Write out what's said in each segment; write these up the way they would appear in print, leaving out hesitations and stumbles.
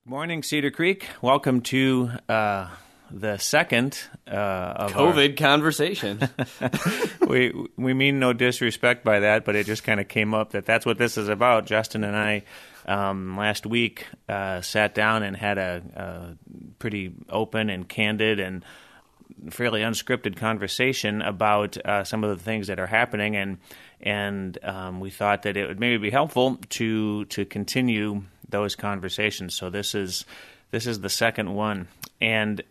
Morning, Cedar Creek. Welcome to the second of COVID conversation. We mean no disrespect by that, but it just kind of came up that's what this is about. Justin and I last week sat down and had a pretty open and candid and fairly unscripted conversation about some of the things that are happening, and we thought that it would maybe be helpful to continue those conversations. So this is the second one, and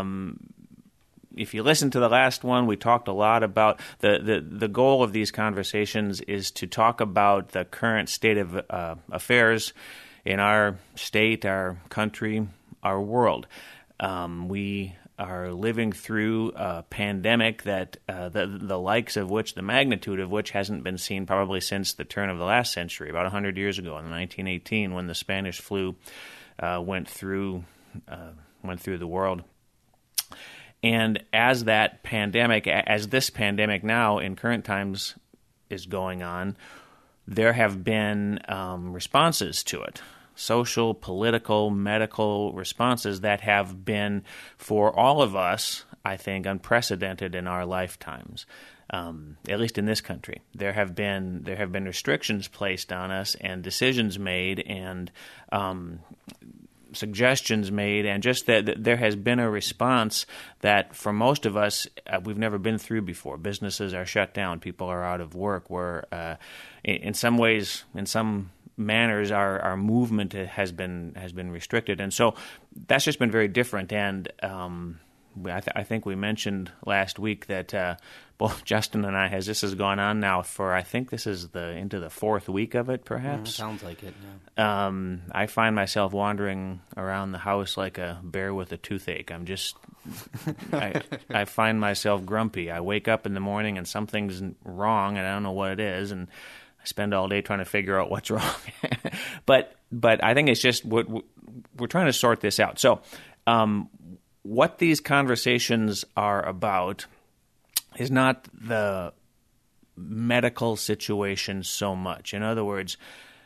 if you listen to the last one, we talked a lot about the goal of these conversations is to talk about the current state of affairs in our state, our country, our world. We are living through a pandemic that the likes of which, the magnitude of which hasn't been seen probably since the turn of the last century, about 100 years ago in 1918 when the Spanish flu went through the world. And as this pandemic now in current times is going on, there have been responses to it. Social, political, medical responses that have been, for all of us, I think, unprecedented in our lifetimes. At least in this country, there have been restrictions placed on us, and decisions made, and suggestions made, and just that there has been a response that, for most of us, we've never been through before. Businesses are shut down. People are out of work. We're, in some ways, in some manners, our movement has been restricted, and so that's just been very different. And I think we mentioned last week that both Justin and I, as this has gone on now for, I think this is into the fourth week of it, perhaps. Sounds like it. Yeah. I find myself wandering around the house like a bear with a toothache. I'm just, I find myself grumpy. I wake up in the morning and something's wrong, and I don't know what it is, and I spend all day trying to figure out what's wrong. but I think it's just we're trying to sort this out. So what these conversations are about is not the medical situation so much. In other words,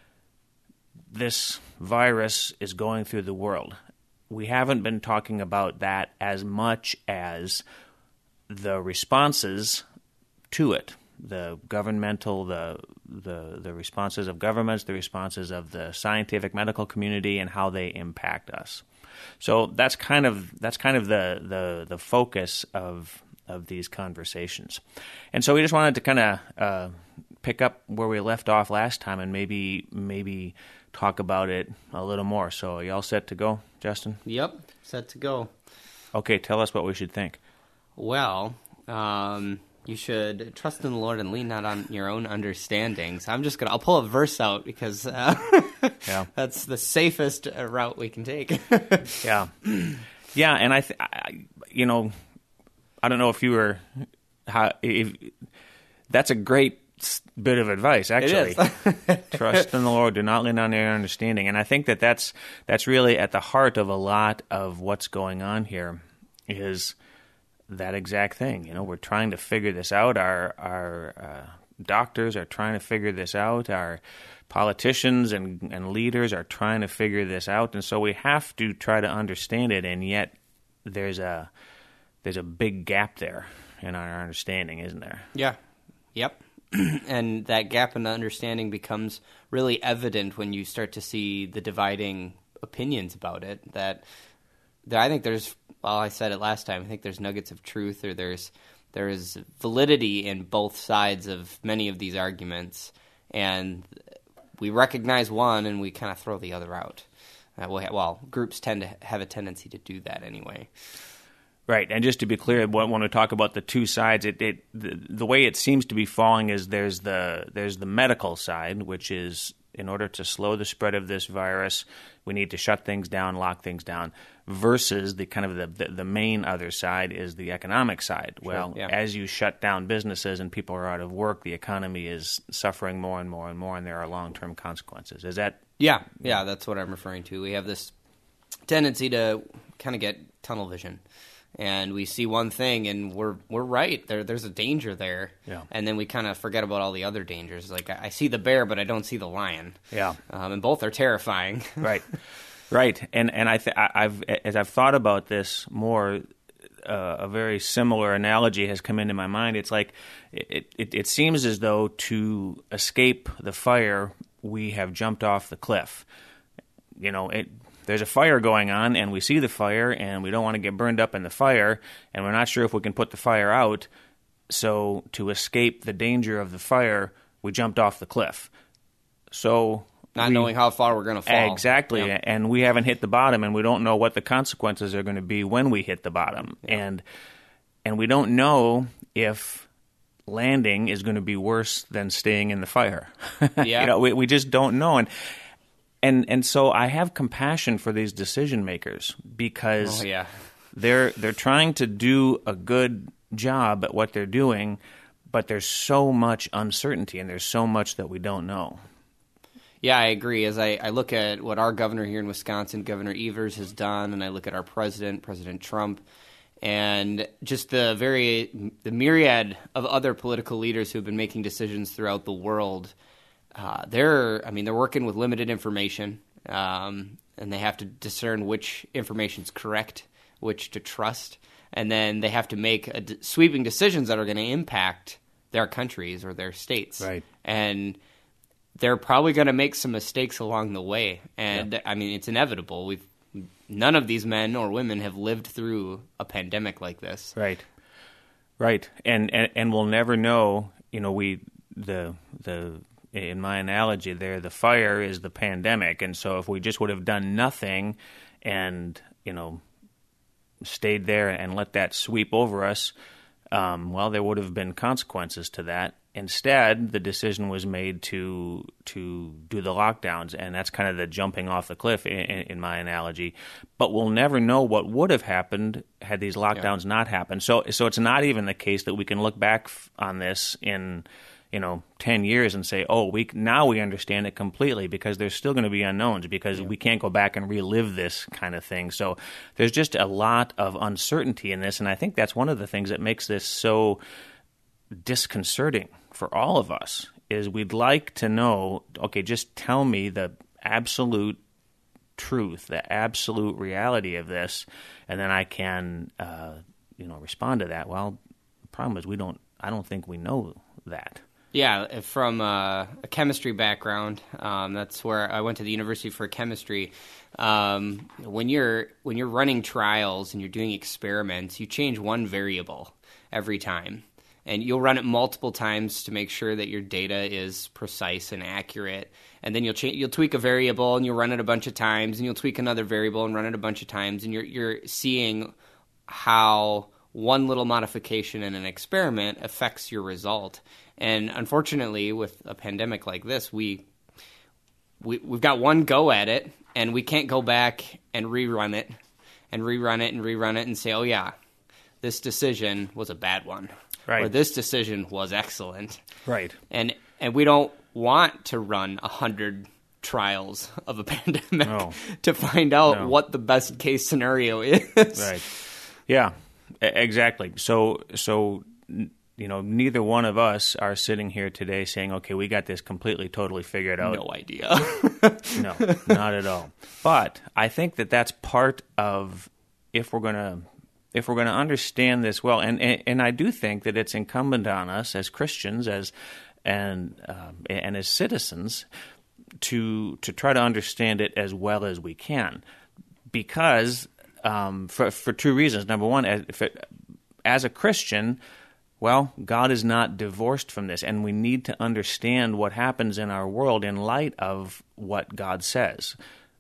this virus is going through the world. We haven't been talking about that as much as the responses to it. The governmental, the responses of governments, the responses of the scientific medical community, and how they impact us. So that's kind of the focus of these conversations. And so we just wanted to kind of pick up where we left off last time and maybe talk about it a little more. So are you all set to go, Justin? Yep, set to go. Okay, tell us what we should think. Well, you should trust in the Lord and lean not on your own understandings. I'll pull a verse out because yeah. That's the safest route we can take. Yeah, and I don't know if you were, that's a great bit of advice, actually. It is. Trust in the Lord, do not lean on your understanding. And I think that's really at the heart of a lot of what's going on here is that exact thing. We're trying to figure this out. Our doctors are trying to figure this out. Our politicians and leaders are trying to figure this out. And so we have to try to understand it, and yet there's a big gap there in our understanding, isn't there? Yeah. Yep. And that gap in understanding becomes really evident when you start to see the dividing opinions about it. That I think there's, well, I said it last time, I think there's nuggets of truth, or there is validity in both sides of many of these arguments, and we recognize one and we kind of throw the other out. Well, groups tend to have a tendency to do that anyway. Right, and just to be clear, when we talk about the two sides, the way it seems to be falling is there's the medical side, which is in order to slow the spread of this virus, we need to shut things down, lock things down, versus the kind of the main other side is the economic side. Sure, well, yeah. As you shut down businesses and people are out of work, the economy is suffering more and more and more, and there are long-term consequences. Is that? Yeah, that's what I'm referring to. We have this tendency to kind of get tunnel vision. And we see one thing, and we're right. There's a danger there, yeah. And then we kind of forget about all the other dangers. Like I see the bear, but I don't see the lion. Yeah, and both are terrifying. Right. Right, and I've as I've thought about this more, a very similar analogy has come into my mind. It's like it seems as though to escape the fire, we have jumped off the cliff. There's a fire going on, and we see the fire, and we don't want to get burned up in the fire, and we're not sure if we can put the fire out. So to escape the danger of the fire, we jumped off the cliff. So not knowing how far we're going to fall. Exactly, yeah. And we haven't hit the bottom, and we don't know what the consequences are going to be when we hit the bottom. Yeah. And we don't know if landing is going to be worse than staying in the fire. Yeah. We just don't know. And so I have compassion for these decision makers because they're trying to do a good job at what they're doing, but there's so much uncertainty and there's so much that we don't know. Yeah, I agree. As I look at what our governor here in Wisconsin, Governor Evers, has done, and I look at our president, President Trump, and just the myriad of other political leaders who have been making decisions throughout the world, they're working with limited information, and they have to discern which information is correct, which to trust, and then they have to make sweeping decisions that are going to impact their countries or their states. Right. And they're probably going to make some mistakes along the way, and it's inevitable. None of these men or women have lived through a pandemic like this. Right, and we'll never know. In my analogy there, the fire is the pandemic, and so if we just would have done nothing, and stayed there and let that sweep over us, there would have been consequences to that. Instead, the decision was made to do the lockdowns, and that's kind of the jumping off the cliff in my analogy. But we'll never know what would have happened had these lockdowns not happened. So it's not even the case that we can look back on this in 10 years and say, now we understand it completely, because there's still going to be unknowns, because we can't go back and relive this kind of thing. So there's just a lot of uncertainty in this, and I think that's one of the things that makes this so disconcerting for all of us, is we'd like to know, just tell me the absolute truth, the absolute reality of this, and then I can respond to that. Well, the problem is I don't think we know that. Yeah, from a chemistry background, that's where I went to the university for chemistry. When you're running trials and you're doing experiments, you change one variable every time. And you'll run it multiple times to make sure that your data is precise and accurate. And then you'll tweak a variable and you'll run it a bunch of times, and you'll tweak another variable and run it a bunch of times. And you're seeing how one little modification in an experiment affects your result. And unfortunately, with a pandemic like this, we've got one go at it, and we can't go back and rerun it and say, this decision was a bad one. Right. Or this decision was excellent. Right. And we don't want to run 100 trials of a pandemic to find out what the best case scenario is. Right. Yeah, exactly. So neither one of us are sitting here today saying, okay, we got this completely, totally figured out. No idea. No, not at all. But I think that that's part of if we're going to understand this well, and I do think that it's incumbent on us as Christians, and as citizens, to try to understand it as well as we can, because for two reasons. Number one, as a Christian, God is not divorced from this, and we need to understand what happens in our world in light of what God says,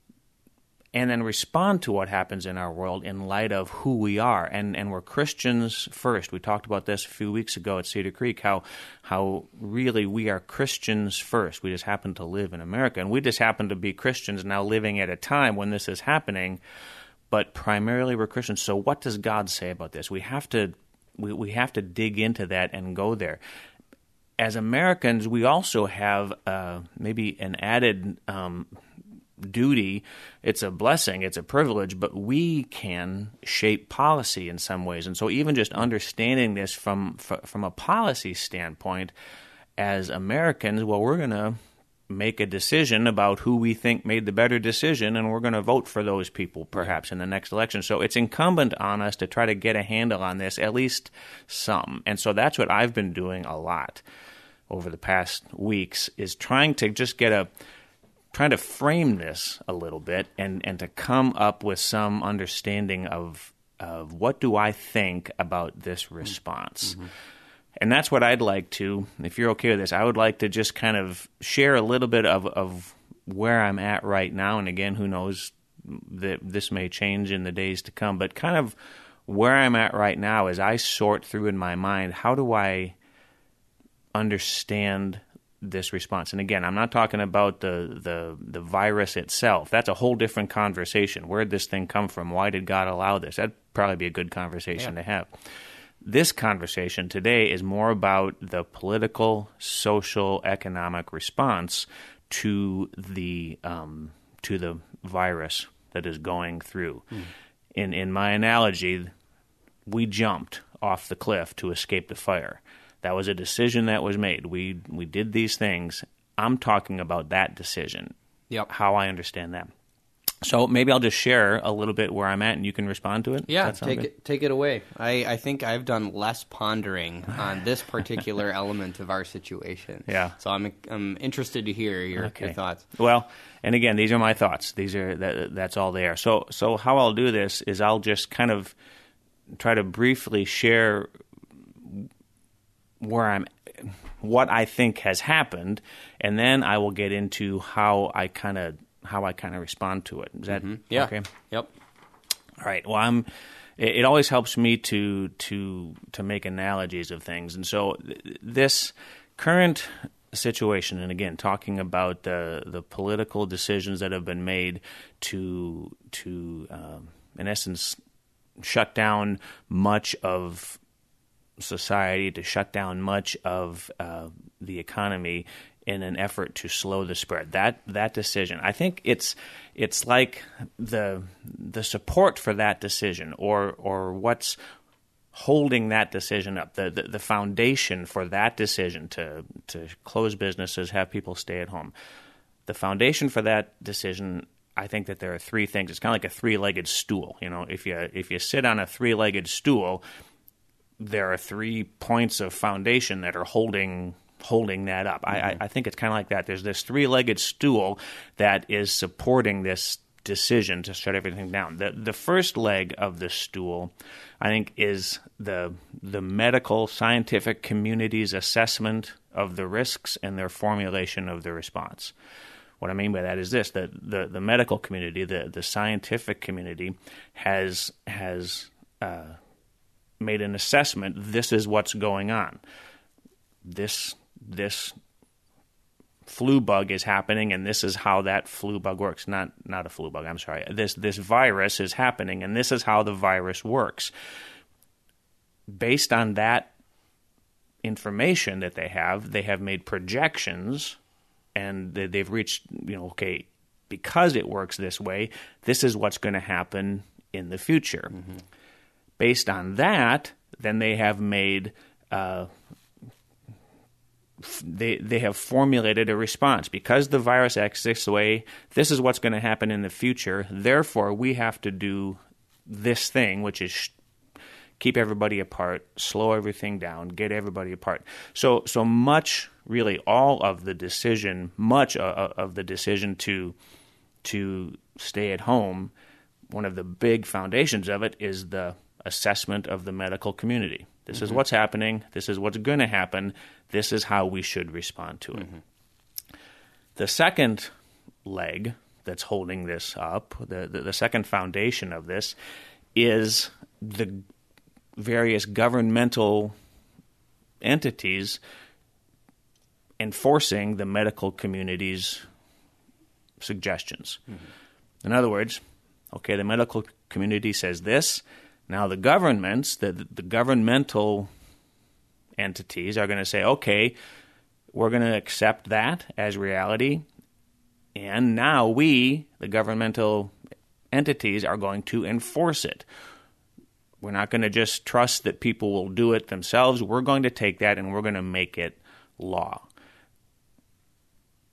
and then respond to what happens in our world in light of who we are. And we're Christians first. We talked about this a few weeks ago at Cedar Creek, how really we are Christians first. We just happen to live in America, and we just happen to be Christians now living at a time when this is happening, but primarily we're Christians. So what does God say about this? We have to dig into that and go there. As Americans, we also have maybe an added duty. It's a blessing, it's a privilege, but we can shape policy in some ways. And so even just understanding this from a policy standpoint, as Americans, we're going to make a decision about who we think made the better decision, and we're going to vote for those people perhaps in the next election. So it's incumbent on us to try to get a handle on this, at least some. And so that's what I've been doing a lot over the past weeks, is trying to just trying to frame this a little bit and to come up with some understanding of what do I think about this response. Mm-hmm. And that's what I'd like to, if you're okay with this, I would like to just kind of share a little bit of where I'm at right now. And again, who knows, that this may change in the days to come, but kind of where I'm at right now as I sort through in my mind, how do I understand this response? And again, I'm not talking about the virus itself. That's a whole different conversation. Where did this thing come from? Why did God allow this? That'd probably be a good conversation to have. This conversation today is more about the political, social, economic response to the virus that is going through. In my analogy, we jumped off the cliff to escape the fire. That was a decision that was made. We did these things. I'm talking about that decision. Yep. How I understand that. So maybe I'll just share a little bit where I'm at, and you can respond to it. Yeah, take it away. I think I've done less pondering on this particular element of our situation. Yeah. So I'm interested to hear your thoughts. Well, and again, these are my thoughts. That's all they are. So how I'll do this is I'll just kind of try to briefly share what I think has happened, and then I will get into how I kind of respond to it. Is that okay? Yep. All right. Well, it always helps me to make analogies of things, and so this current situation, and again, talking about the political decisions that have been made to in essence shut down much of society, to shut down much of the economy in an effort to slow the spread. That decision, I think it's like the support for that decision, or what's holding that decision up, the foundation for that decision to close businesses, have people stay at home. The foundation for that decision, I think that there are three things. It's kind of like a three-legged stool. You know, if you sit on a three-legged stool, there are 3 points of foundation that are holding that up. I think it's kind of like that. There's this three-legged stool that is supporting this decision to shut everything down. The first leg of the stool, I think, is the medical scientific community's assessment of the risks and their formulation of the response. What I mean by that is this: that the medical community, the scientific community, has made an assessment. This is what's going on. This flu bug is happening, and this is how that flu bug works. Not a flu bug, I'm sorry. This virus is happening, and this is how the virus works. Based on that information that they have made projections, and they've reached, okay, because it works this way, this is what's going to happen in the future. Mm-hmm. Based on that, then they have made they have formulated a response. Because the virus acts this way, this is what's going to happen in the future. Therefore, we have to do this thing, which is keep everybody apart, slow everything down, get everybody apart. So much, really, all of the decision, much of the decision to stay at home, one of the big foundations of it is the assessment of the medical community. This is what's happening. This is what's going to happen. This is how we should respond to it. Mm-hmm. The second leg that's holding this up, the second foundation of this, is the various governmental entities enforcing the medical community's suggestions. Mm-hmm. In other words, okay, the medical community says this. Now the governments, the governmental entities are going to say, okay, we're going to accept that as reality, and now we, the governmental entities, are going to enforce it. We're not going to just trust that people will do it themselves. We're going to take that and we're going to make it law.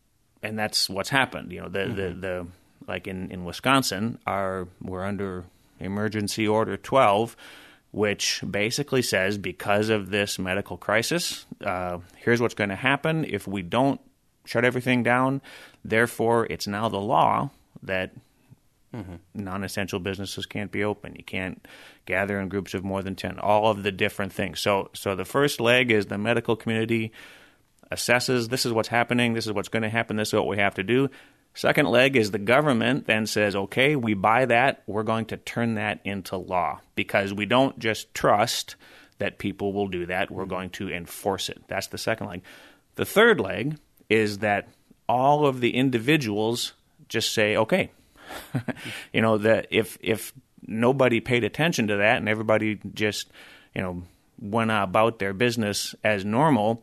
and that's what's happened. The like in Wisconsin, we're under Emergency Order 12, which basically says because of this medical crisis, here's what's going to happen if we don't shut everything down. Therefore, it's now the law that non-essential businesses can't be open. You can't gather in groups of more than 10. All of the different things. So the first leg is the medical community assesses, this is what's happening, this is what's going to happen, this is what we have to do. Second leg is the government then says, okay, we buy that, we're going to turn that into law because we don't just trust that people will do that, we're going to enforce it. That's the second leg. The third leg is that all of the individuals just say, okay, that if nobody paid attention to that and everybody just, went about their business as normal,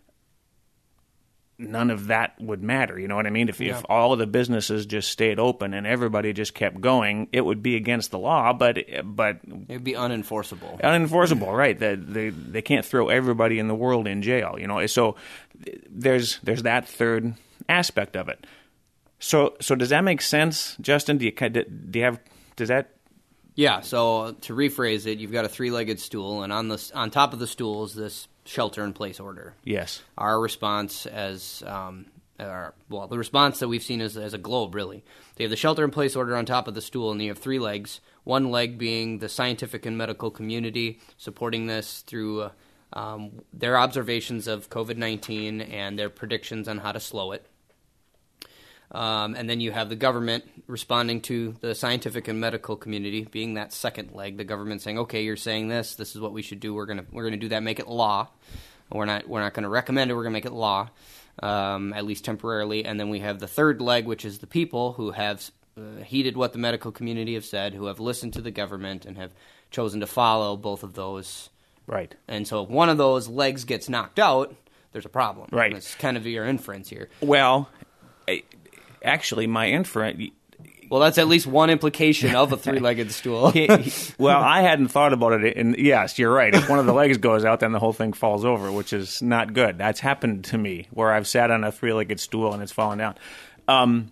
none of that would matter. You know what I mean? If all of the businesses just stayed open and everybody just kept going, it would be against the law, but it would be unenforceable. Unenforceable, right? They can't throw everybody in the world in jail. So there's that third aspect of it. So does that make sense, Justin? Does that? Yeah. So to rephrase it, you've got a three-legged stool, and on top of the stool is this shelter-in-place order. Yes. Our response the response that we've seen as a globe, really. They have the shelter-in-place order on top of the stool, and you have three legs. One leg being the scientific and medical community supporting this through their observations of COVID-19 and their predictions on how to slow it. And then you have the government responding to the scientific and medical community, being that second leg. The government saying, "Okay, you're saying this. This is what we should do. We're gonna do that. Make it law. We're not going to recommend it. We're going to make it law, at least temporarily." And then we have the third leg, which is the people who have heeded what the medical community have said, who have listened to the government and have chosen to follow both of those. Right. And so if one of those legs gets knocked out, there's a problem. Right. That's kind of your inference here. Well. Actually, my inference... Well, that's at least one implication of a three-legged stool. Well, I hadn't thought about it. And yes, you're right. If one of the legs goes out, then the whole thing falls over, which is not good. That's happened to me, where I've sat on a three-legged stool and it's fallen down.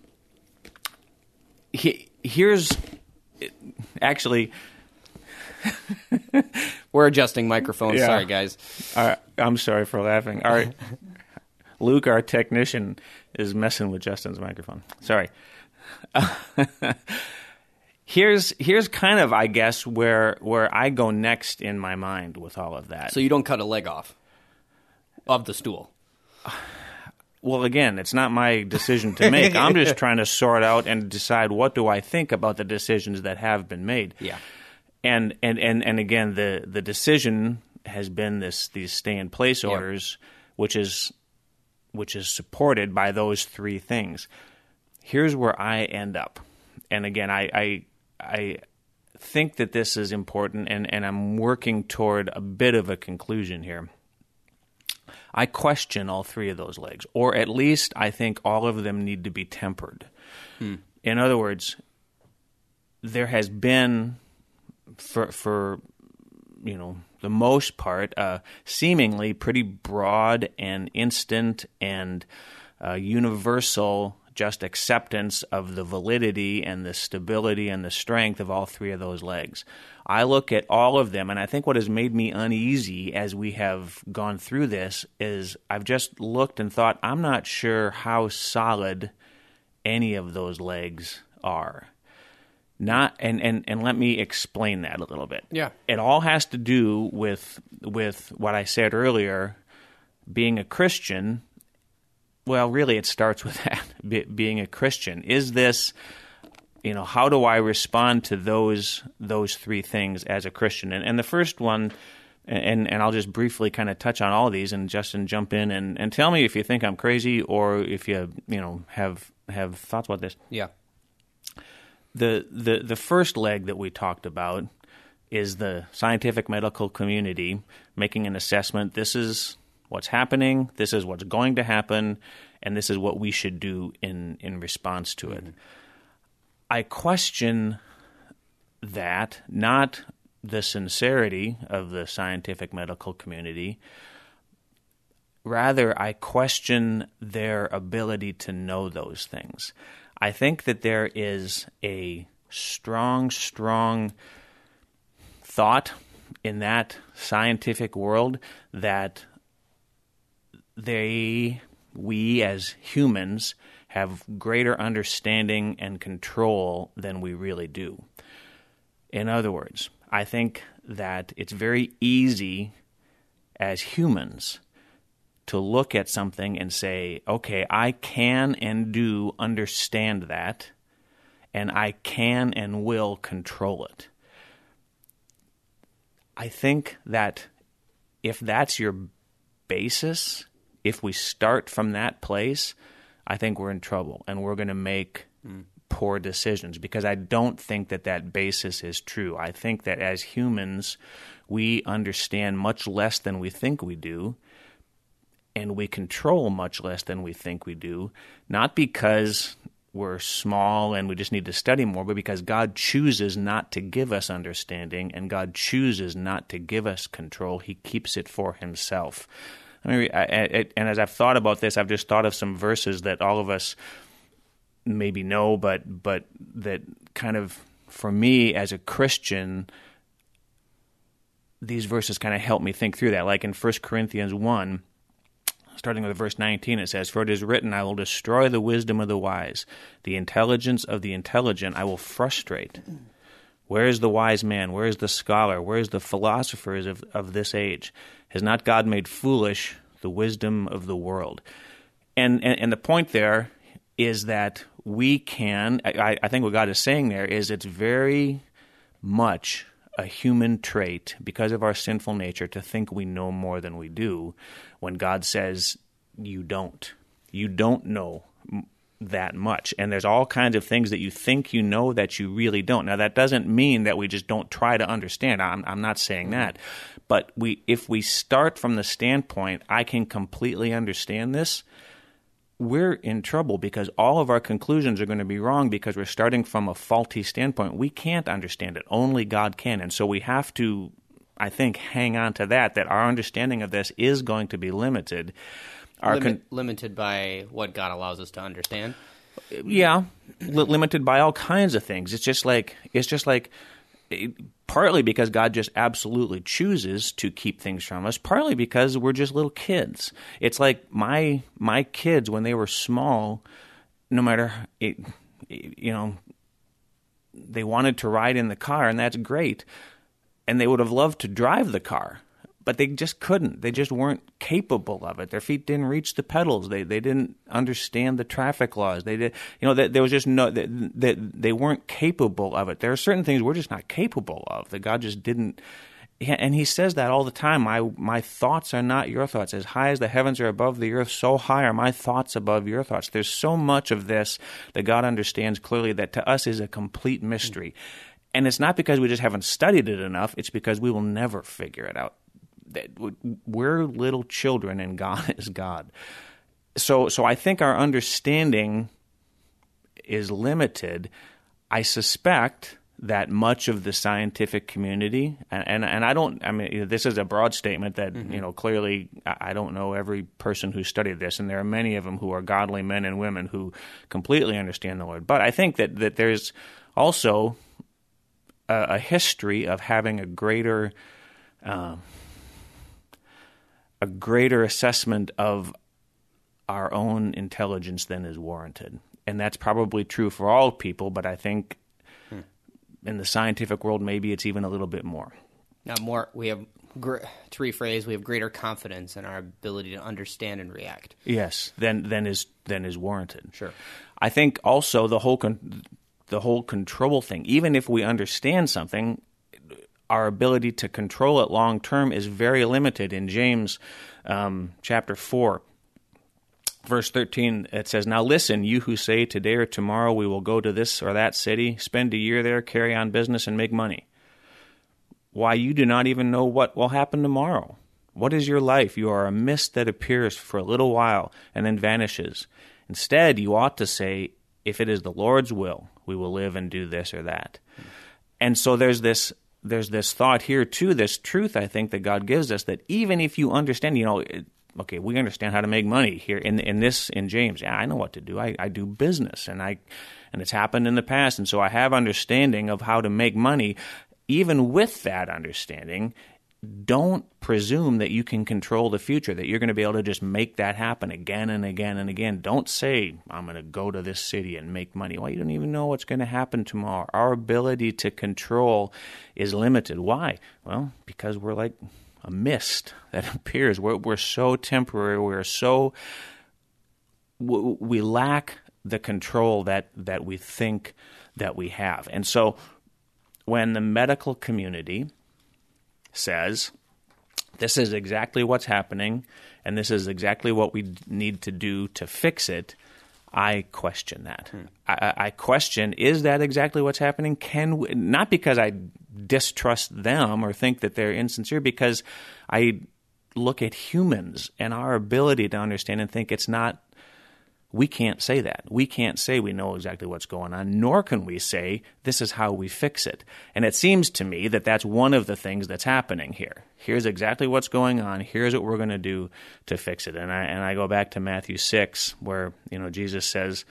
Here's... Actually... We're adjusting microphones. Yeah. Sorry, guys. I'm sorry for laughing. All right. Luke, our technician, is messing with Justin's microphone. Sorry. Here's kind of, I guess, where I go next in my mind with all of that. So you don't cut a leg off of the stool? Well, again, it's not my decision to make. I'm just trying to sort out and decide what do I think about the decisions that have been made. Yeah. And again, the decision has been these stay-in-place orders, which is supported by those three things. Here's where I end up. And again, I think that this is important, and I'm working toward a bit of a conclusion here. I question all three of those legs, or at least I think all of them need to be tempered. In other words, there has been, for the most part, seemingly pretty broad and instant and universal just acceptance of the validity and the stability and the strength of all three of those legs. I look at all of them, and I think what has made me uneasy as we have gone through this is I've just looked and thought, I'm not sure how solid any of those legs are. And let me explain that a little bit. Yeah. It all has to do with what I said earlier, being a Christian. Well, really, it starts with that, being a Christian. Is this, how do I respond to those three things as a Christian? And the first one, and I'll just briefly kind of touch on all of these, and Justin, jump in and tell me if you think I'm crazy or if you have thoughts about this. Yeah. The first leg that we talked about is the scientific medical community making an assessment. This is what's happening, this is what's going to happen, and this is what we should do in response to it. I question that, not the sincerity of the scientific medical community. rather I question their ability to know those things. I think that there is a strong thought in that scientific world that we as humans have greater understanding and control than we really do. In other words, I think that it's very easy as humans to look at something and say, okay, I can and do understand that, and I can and will control it. I think that if that's your basis, if we start from that place, I think we're in trouble and we're going to make poor decisions, because I don't think that that basis is true. I think that as humans, we understand much less than we think we do, and we control much less than we think we do, not because we're small and we just need to study more, but because God chooses not to give us understanding, and God chooses not to give us control. He keeps it for himself. And as I've thought about this, I've just thought of some verses that all of us maybe know, but that kind of, for me as a Christian, these verses kind of help me think through that. Like in 1 Corinthians 1, starting with verse 19, it says, "For it is written, I will destroy the wisdom of the wise. The intelligence of the intelligent I will frustrate. Where is the wise man? Where is the scholar? Where is the philosophers of this age? Has not God made foolish the wisdom of the world?" And the point there is that we can, I think what God is saying there is it's very much a human trait, because of our sinful nature, to think we know more than we do, when God says you don't. You don't know that much. And there's all kinds of things that you think you know that you really don't. Now, that doesn't mean that we just don't try to understand. I'm not saying that. But if we start from the standpoint, I can completely understand this, we're in trouble, because all of our conclusions are going to be wrong, because we're starting from a faulty standpoint. We can't understand it. Only God can. And so we have to, I think, hang on to that our understanding of this is going to be limited. Limited by what God allows us to understand? Yeah, limited by all kinds of things. It's just like partly because God just absolutely chooses to keep things from us, partly because we're just little kids. It's like my kids, when they were small, no matter, they wanted to ride in the car, and that's great. And they would have loved to drive the car, but they just couldn't. They just weren't capable of it. Their feet didn't reach the pedals. They didn't understand the traffic laws. They did, there was just no, they weren't capable of it. There are certain things we're just not capable of, that God just didn't. And he says that all the time. My thoughts are not your thoughts. As high as the heavens are above the earth, so high are my thoughts above your thoughts. There's so much of this that God understands clearly that to us is a complete mystery. And it's not because we just haven't studied it enough. It's because we will never figure it out. We're little children, and God is God. So I think our understanding is limited. I suspect that much of the scientific community, and this is a broad statement that, clearly I don't know every person who studied this, and there are many of them who are godly men and women who completely understand the Lord. But I think that there's also a history of having a greater assessment of our own intelligence than is warranted. And that's probably true for all people, but I think in the scientific world, maybe it's even a little bit more. Now, we have, to rephrase, we have greater confidence in our ability to understand and react. Yes, than is warranted. Sure. I think also the whole control thing, even if we understand something, our ability to control it long term is very limited. In James chapter 4, verse 13, it says, "Now listen, you who say today or tomorrow we will go to this or that city, spend a year there, carry on business, and make money. Why, you do not even know what will happen tomorrow. What is your life? You are a mist that appears for a little while and then vanishes. Instead, you ought to say, if it is the Lord's will, we will live and do this or that." And so there's this thought here too, this truth I think that God gives us, that even if you understand, okay, we understand how to make money here in James. Yeah, I know what to do. I do business, and it's happened in the past, and so I have understanding of how to make money. Even with that understanding, don't presume that you can control the future, that you're going to be able to just make that happen again and again and again. Don't say, I'm going to go to this city and make money. Well, you don't even know what's going to happen tomorrow. Our ability to control is limited. Why? Well, because we're like a mist that appears. We're so temporary. We lack the control that we think that we have. And so when the medical community says, this is exactly what's happening, and this is exactly what we need to do to fix it, I question that. I question, is that exactly what's happening? Not because I distrust them or think that they're insincere, because I look at humans and our ability to understand and think it's not. We can't say that. We can't say we know exactly what's going on, nor can we say this is how we fix it. And it seems to me that that's one of the things that's happening here. Here's exactly what's going on. Here's what we're going to do to fix it. And I go back to Matthew 6, where Jesus says,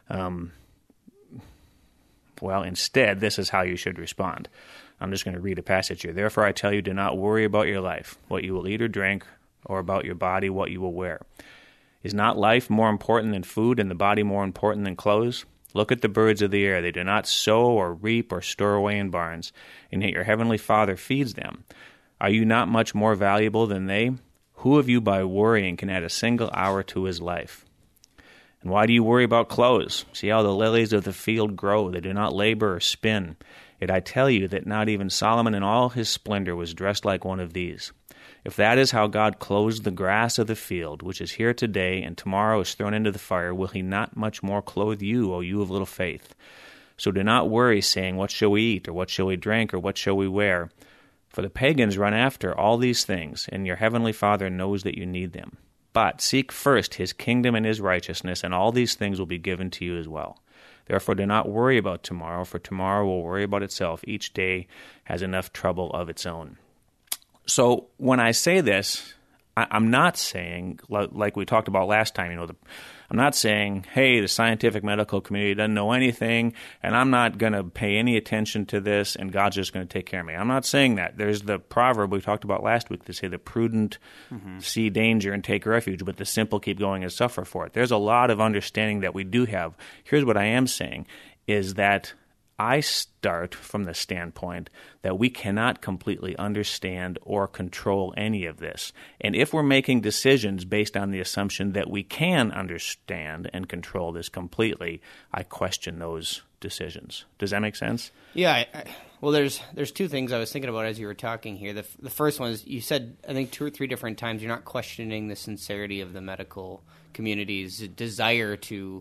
well, instead, this is how you should respond. I'm just going to read a passage here. Therefore, I tell you, do not worry about your life, what you will eat or drink, or about your body, what you will wear. Is not life more important than food, and the body more important than clothes? Look at the birds of the air. They do not sow or reap or store away in barns, and yet your heavenly Father feeds them. Are you not much more valuable than they? Who of you by worrying can add a single hour to his life? And why do you worry about clothes? See how the lilies of the field grow. They do not labor or spin. Yet I tell you that not even Solomon in all his splendor was dressed like one of these. If that is how God clothes the grass of the field, which is here today and tomorrow is thrown into the fire, will he not much more clothe you, O you of little faith? So do not worry, saying, what shall we eat, or what shall we drink, or what shall we wear? For the pagans run after all these things, and your heavenly Father knows that you need them. But seek first his kingdom and his righteousness, and all these things will be given to you as well. Therefore do not worry about tomorrow, for tomorrow will worry about itself. Each day has enough trouble of its own. So when I say this, I'm not saying, like we talked about last time, I'm not saying, hey, the scientific medical community doesn't know anything, and I'm not going to pay any attention to this, and God's just going to take care of me. I'm not saying that. There's the proverb we talked about last week that say the prudent see danger and take refuge, but the simple keep going and suffer for it. There's a lot of understanding that we do have. Here's what I am saying, is that I start from the standpoint that we cannot completely understand or control any of this. And if we're making decisions based on the assumption that we can understand and control this completely, I question those decisions. Does that make sense? Yeah. Well, there's two things I was thinking about as you were talking here. The first one is you said, I think 2 or 3 different times, you're not questioning the sincerity of the medical community's desire to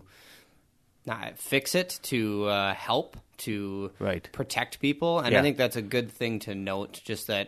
fix it, to help, to protect people. And I think that's a good thing to note, just that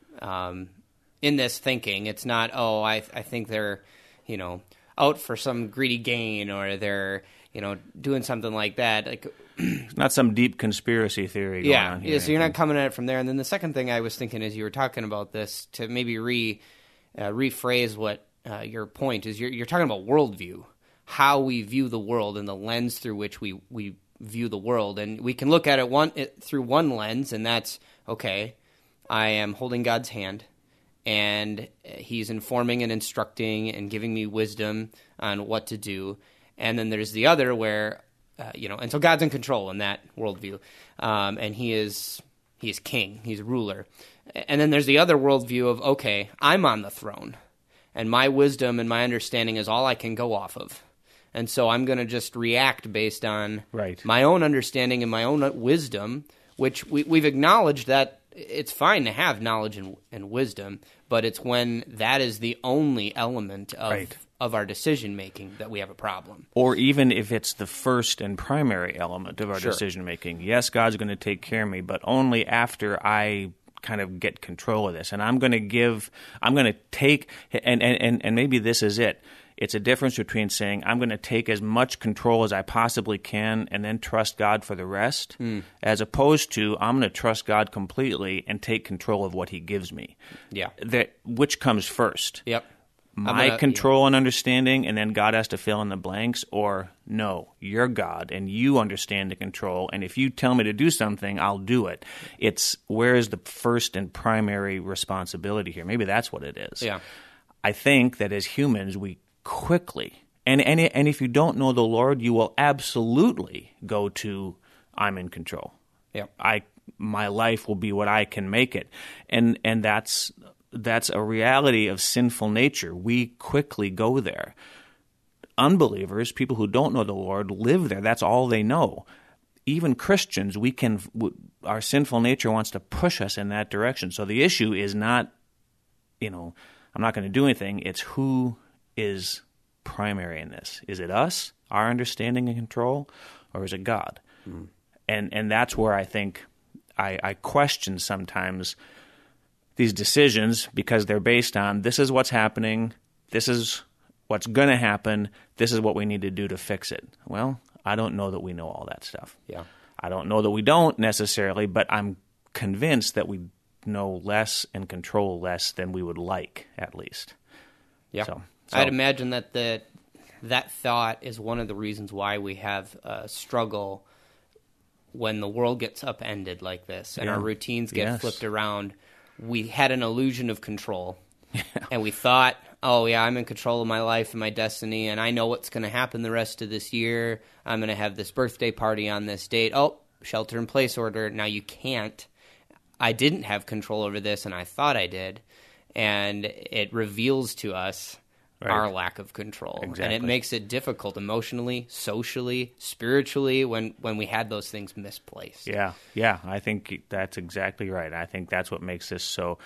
in this thinking, it's not, I think they're, out for some greedy gain, or they're, doing something like that. Like, it's not some deep conspiracy theory going on here. Yeah, so you're not coming at it from there. And then the second thing I was thinking as you were talking about this, to maybe rephrase what your point is, you're talking about worldview. How we view the world and the lens through which we view the world. And we can look at it through one lens, and that's, okay, I am holding God's hand, and he's informing and instructing and giving me wisdom on what to do. And then there's the other where, and so God's in control in that worldview. And he is king, he's ruler. And then there's the other worldview of, okay, I'm on the throne, and my wisdom and my understanding is all I can go off of. And so I'm going to just react based on my own understanding and my own wisdom, which we've acknowledged that it's fine to have knowledge and wisdom, but it's when that is the only element of our decision-making that we have a problem. Or even if it's the first and primary element of our decision-making. Yes, God's going to take care of me, but only after I kind of get control of this. And I'm going to take, and maybe this is it. It's a difference between saying, I'm going to take as much control as I possibly can and then trust God for the rest, as opposed to, I'm going to trust God completely and take control of what he gives me. Yeah. Which comes first? Yep. my control and understanding, and then God has to fill in the blanks, or no, you're God and you understand the control, and if you tell me to do something, I'll do it. It's where is the first and primary responsibility here? Maybe that's what it is. Yeah. I think that as humans, we quickly, and if you don't know the Lord, you will absolutely go to, I'm in control. Yeah. My life will be what I can make it. And that's a reality of sinful nature. We quickly go there. Unbelievers, people who don't know the Lord, live there. That's all they know. Even Christians, our sinful nature wants to push us in that direction. So the issue is not, I'm not going to do anything. It's who is primary in this. Is it us, our understanding and control, or is it God? Mm. And that's where I think I question sometimes these decisions, because they're based on, this is what's happening, this is what's going to happen, this is what we need to do to fix it. Well, I don't know that we know all that stuff. Yeah. I don't know that we don't necessarily, but I'm convinced that we know less and control less than we would like, at least. Yeah. So. I'd imagine that that thought is one of the reasons why we have a struggle when the world gets upended like this and our routines get flipped around. We had an illusion of control, and we thought, oh, yeah, I'm in control of my life and my destiny, and I know what's going to happen the rest of this year. I'm going to have this birthday party on this date. Oh, shelter-in-place order. Now you can't. I didn't have control over this, and I thought I did. And it reveals to us our lack of control. Exactly. And it makes it difficult emotionally, socially, spiritually when we had those things misplaced. Yeah, I think that's exactly right. I think that's what makes this so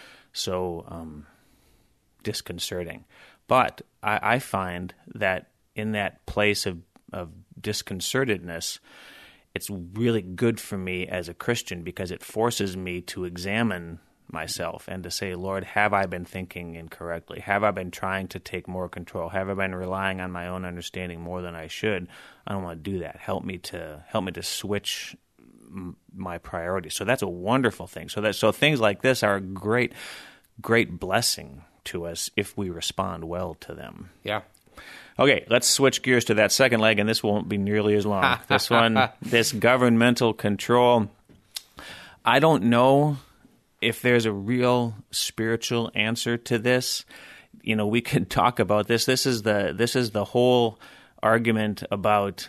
disconcerting. But I find that in that place of disconcertedness, it's really good for me as a Christian, because it forces me to examine myself and to say, Lord, have I been thinking incorrectly? Have I been trying to take more control? Have I been relying on my own understanding more than I should? I don't want to do that. Help me to switch my priorities. So that's a wonderful thing. So things like this are a great blessing to us if we respond well to them. Yeah. Okay, let's switch gears to that second leg, and this won't be nearly as long. This one, this governmental control. I don't know if there's a real spiritual answer to this. We could talk about this. This is the whole argument about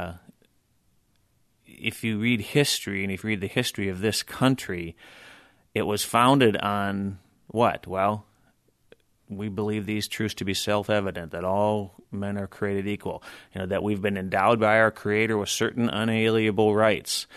if you read history, and if you read the history of this country, it was founded on what? Well, we believe these truths to be self-evident, that all men are created equal, that we've been endowed by our Creator with certain unalienable rights.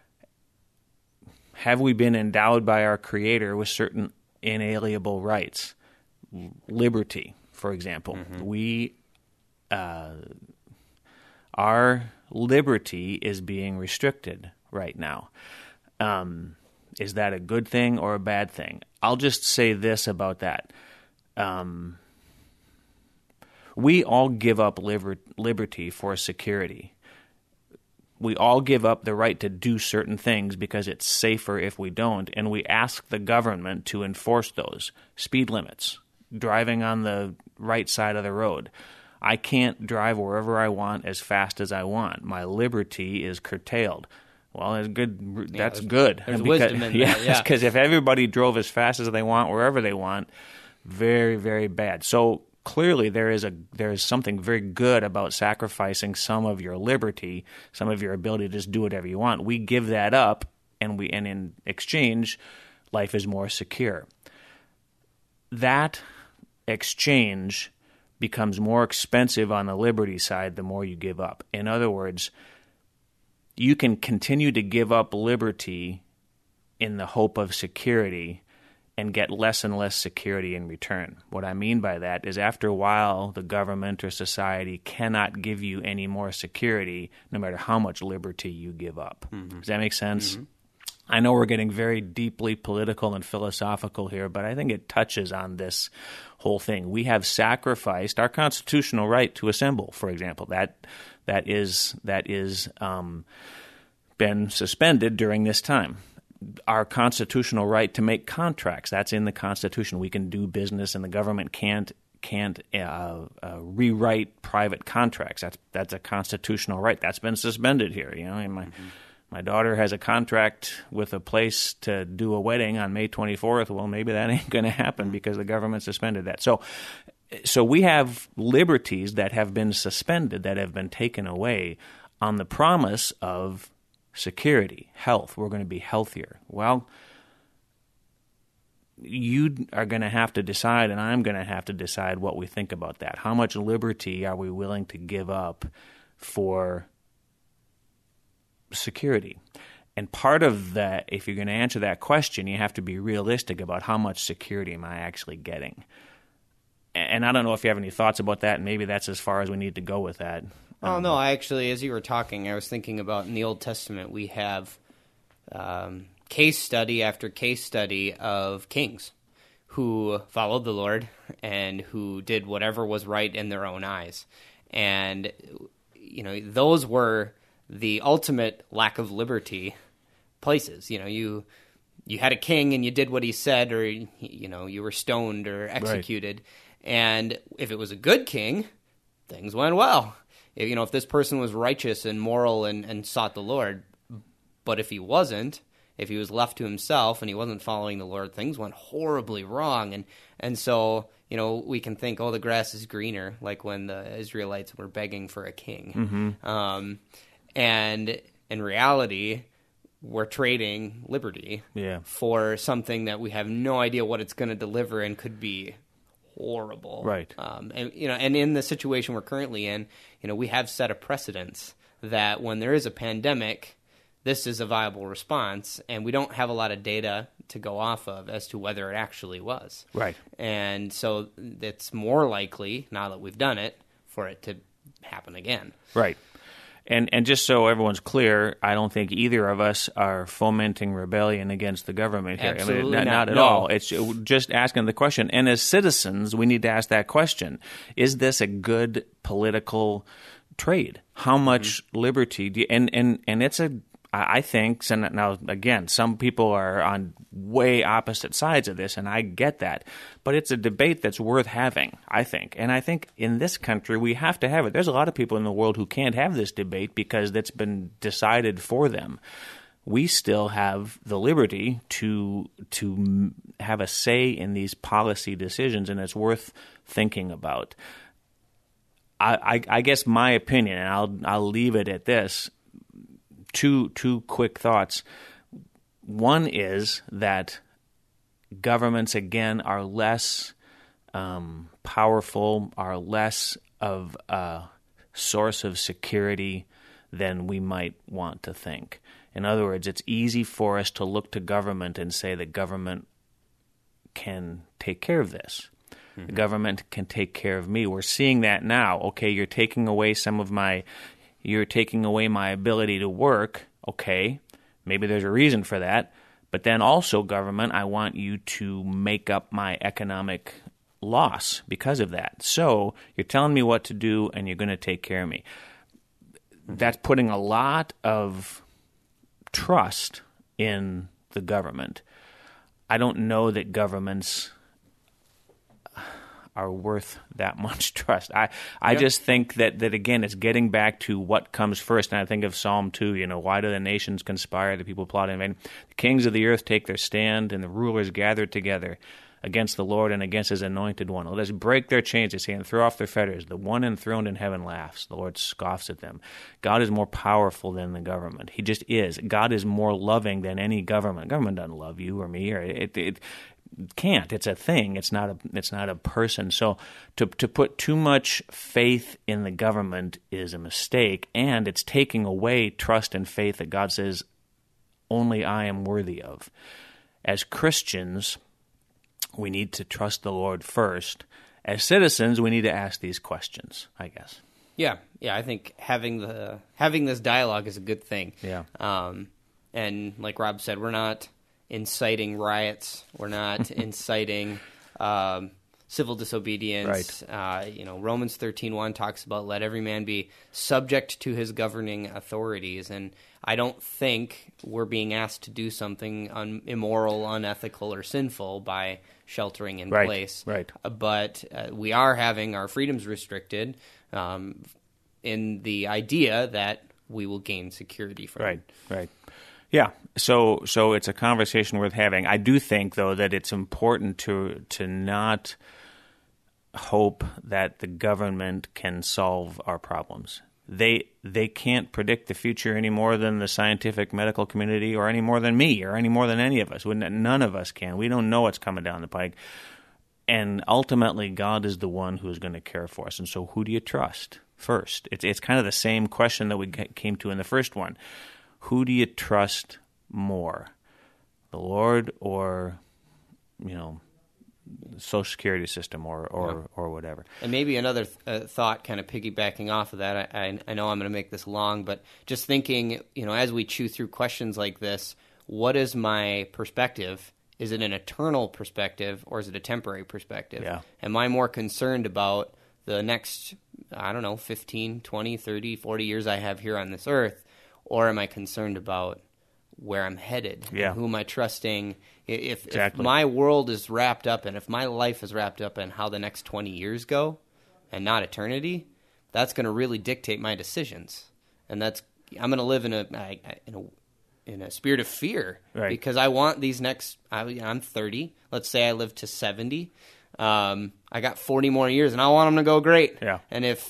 Have we been endowed by our Creator with certain inalienable rights? Liberty, for example. Mm-hmm. Our liberty is being restricted right now. Is that a good thing or a bad thing? I'll just say this about that. We all give up liberty for security. We all give up the right to do certain things because it's safer if we don't, and we ask the government to enforce those. Speed limits, driving on the right side of the road. I can't drive wherever I want as fast as I want. My liberty is curtailed. Well, that's good. That's good. There's wisdom in that. Yeah, because if everybody drove as fast as they want, wherever they want, very, very bad. So clearly, there is something very good about sacrificing some of your liberty, some of your ability to just do whatever you want. We give that up, and in exchange, life is more secure. That exchange becomes more expensive on the liberty side the more you give up. In other words, you can continue to give up liberty in the hope of security and get less and less security in return. What I mean by that is after a while, the government or society cannot give you any more security no matter how much liberty you give up. Mm-hmm. Does that make sense? Mm-hmm. I know we're getting very deeply political and philosophical here, but I think it touches on this whole thing. We have sacrificed our constitutional right to assemble, for example. That is been suspended during this time. Our constitutional right to make contracts, that's in the Constitution. We can do business, and the government can't can't rewrite private contracts. That's a constitutional right. That's been suspended here. And my daughter has a contract with a place to do a wedding on May 24th. Well, maybe that ain't going to happen because the government suspended that. So we have liberties that have been suspended, that have been taken away on the promise of security, health. We're going to be healthier. Well, you are going to have to decide, and I'm going to have to decide what we think about that. How much liberty are we willing to give up for security? And part of that, if you're going to answer that question, you have to be realistic about how much security am I actually getting. And I don't know if you have any thoughts about that, and maybe that's as far as we need to go with that. Oh, no, actually, as you were talking, I was thinking about in the Old Testament, we have case study after case study of kings who followed the Lord and who did whatever was right in their own eyes. And, those were the ultimate lack of liberty places. You had a king and you did what he said, or, you were stoned or executed. Right. And if it was a good king, things went well. If this person was righteous and moral and sought the Lord, but if he wasn't, if he was left to himself and he wasn't following the Lord, things went horribly wrong. And so, we can think, the grass is greener, like when the Israelites were begging for a king. Mm-hmm. And in reality, we're trading liberty for something that we have no idea what it's going to deliver and could be horrible. Right. And in the situation we're currently in, we have set a precedence that when there is a pandemic, this is a viable response, and we don't have a lot of data to go off of as to whether it actually was. Right. And so it's more likely, now that we've done it, for it to happen again. Right. And just so everyone's clear, I don't think either of us are fomenting rebellion against the government here. Absolutely not at all. It's just asking the question. And as citizens, we need to ask that question. Is this a good political trade? How much liberty do you, and it's I think, now again, some people are on way opposite sides of this, and I get that. But it's a debate that's worth having, I think. And I think in this country, we have to have it. There's a lot of people in the world who can't have this debate because that's been decided for them. We still have the liberty to have a say in these policy decisions, and it's worth thinking about. I guess my opinion, and I'll leave it at this, Two quick thoughts. One is that governments, again, are less powerful, are less of a source of security than we might want to think. In other words, it's easy for us to look to government and say that government can take care of this. Mm-hmm. The government can take care of me. We're seeing that now. Okay, you're taking away my ability to work. Okay, maybe there's a reason for that. But then also, government, I want you to make up my economic loss because of that. So you're telling me what to do, and you're going to take care of me. That's putting a lot of trust in the government. I don't know that governments are worth that much trust. I just think that again, it's getting back to what comes first. And I think of Psalm 2, why do the nations conspire, the people plot in vain? The kings of the earth take their stand, and the rulers gather together against the Lord and against his anointed one. Let us break their chains, they say, and throw off their fetters. The one enthroned in heaven laughs. The Lord scoffs at them. God is more powerful than the government. He just is. God is more loving than any government. Government doesn't love you or me, or it can't. It's a thing. It's not a person. So to put too much faith in the government is a mistake, and it's taking away trust and faith that God says only I am worthy of. As Christians, we need to trust the Lord first. As citizens, we need to ask these questions, I guess. Yeah. I think having this dialogue is a good thing. Yeah. And like Rob said, we're not inciting riots. We're not inciting civil disobedience. Romans 13:1 talks about let every man be subject to his governing authorities. And I don't think we're being asked to do something immoral, unethical, or sinful by sheltering in place. Right. But we are having our freedoms restricted in the idea that we will gain security from it. Right. Yeah, so it's a conversation worth having. I do think, though, that it's important to not hope that the government can solve our problems. They can't predict the future any more than the scientific medical community, or any more than me, or any more than any of us. None of us can. We don't know what's coming down the pike. And ultimately, God is the one who is going to care for us. And so who do you trust first? It's kind of the same question that we came to in the first one. Who do you trust more, the Lord or, the Social Security system or whatever? And maybe another thought kind of piggybacking off of that, I know I'm going to make this long, but just thinking, as we chew through questions like this, what is my perspective? Is it an eternal perspective or is it a temporary perspective? Yeah. Am I more concerned about the next, 15, 20, 30, 40 years I have here on this earth? Or am I concerned about where I'm headed? Yeah. Who am I trusting? If Exactly. my world is wrapped up in, if my life is wrapped up in how the next 20 years go and not eternity, that's going to really dictate my decisions. And I'm going to live in a spirit of fear. Right. Because I want these I'm 30. Let's say I live to 70. I got 40 more years, and I want them to go great. Yeah. And if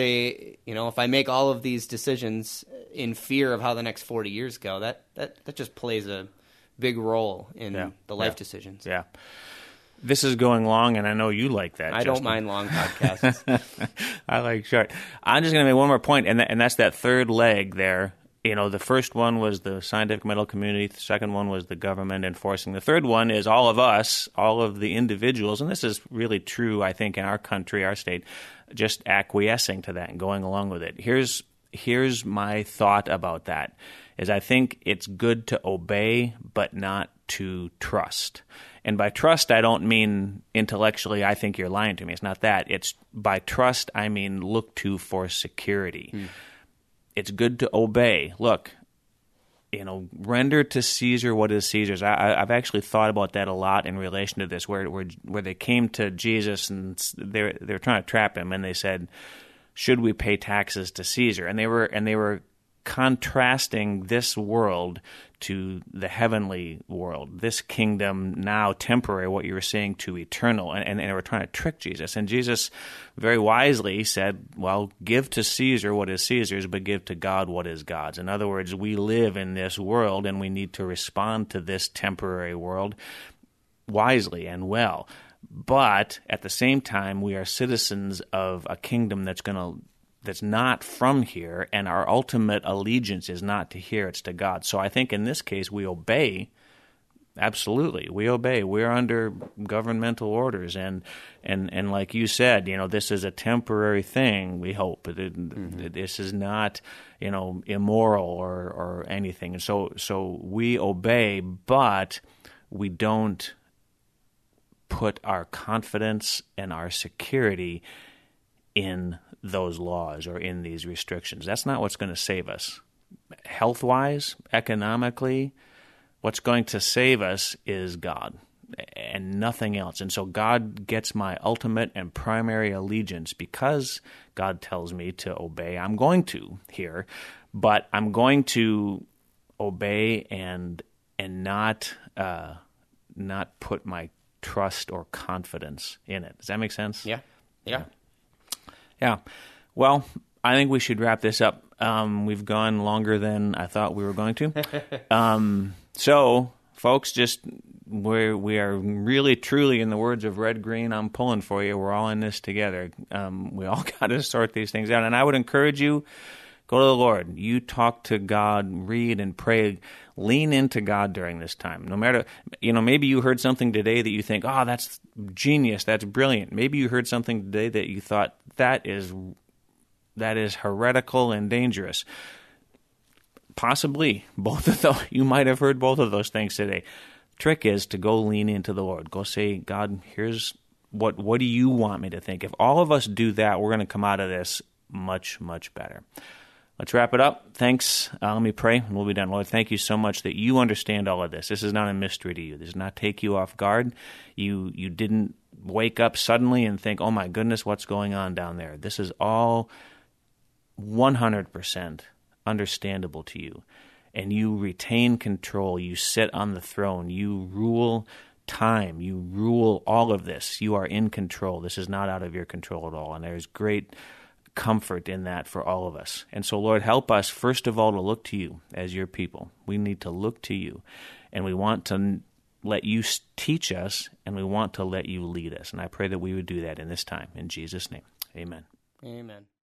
I make all of these decisions in fear of how the next 40 years go, that just plays a big role in the life decisions. Yeah. This is going long, and I know you like that. I don't mind long podcasts. I like short. I'm just going to make one more point, and that's that third leg there. The first one was the scientific medical community. The second one was the government enforcing. The third one is all of us, all of the individuals, and this is really true, I think, in our country, our state, just acquiescing to that and going along with it. Here's my thought about that, is I think it's good to obey, but not to trust. And by trust, I don't mean intellectually, I think you're lying to me. It's not that. It's by trust, I mean look to for security. It's good to obey. Look, render to Caesar what is Caesar's. I've actually thought about that a lot in relation to this, where they came to Jesus and they're trying to trap him, and they said, "Should we pay taxes to Caesar?" And they were contrasting this world to the heavenly world, this kingdom now temporary, what you were saying, to eternal, and they were trying to trick Jesus. And Jesus very wisely said, well, give to Caesar what is Caesar's, but give to God what is God's. In other words, we live in this world, and we need to respond to this temporary world wisely and well. But at the same time, we are citizens of a kingdom that's not from here, and our ultimate allegiance is not to here, it's to God. So I think in this case we obey. Absolutely, we obey. We're under governmental orders, and like you said, this is a temporary thing. We hope this is not, immoral or anything. And so we obey, but we don't put our confidence and our security in those laws or in these restrictions. That's not what's going to save us. Health-wise, economically, what's going to save us is God and nothing else. And so God gets my ultimate and primary allegiance because God tells me to obey. I'm going to here, but I'm going to obey and not put my trust or confidence in it. Does that make sense? Yeah. Yeah. Well, I think we should wrap this up. We've gone longer than I thought we were going to. So, folks, we are really, truly, in the words of Red Green, I'm pulling for you. We're all in this together. We all got to sort these things out. And I would encourage you, go to the Lord. You talk to God, read and pray. Lean into God during this time. No matter, maybe you heard something today that you think, oh, that's genius, that's brilliant. Maybe you heard something today that you thought, that is heretical and dangerous. Possibly both of those. You might have heard both of those things today. Trick is to go lean into the Lord. Go say, God, here's what do you want me to think? If all of us do that, we're going to come out of this much, much better. Let's wrap it up. Thanks. Let me pray, and we'll be done. Lord, thank you so much that you understand all of this. This is not a mystery to you. This does not take you off guard. You didn't wake up suddenly and think, oh my goodness, what's going on down there? This is all 100% understandable to you. And you retain control. You sit on the throne. You rule time. You rule all of this. You are in control. This is not out of your control at all. And there's great comfort in that for all of us. And so, Lord, help us, first of all, to look to you as your people. We need to look to you. And we want to let you teach us, and we want to let you lead us. And I pray that we would do that in this time. In Jesus' name, amen. Amen.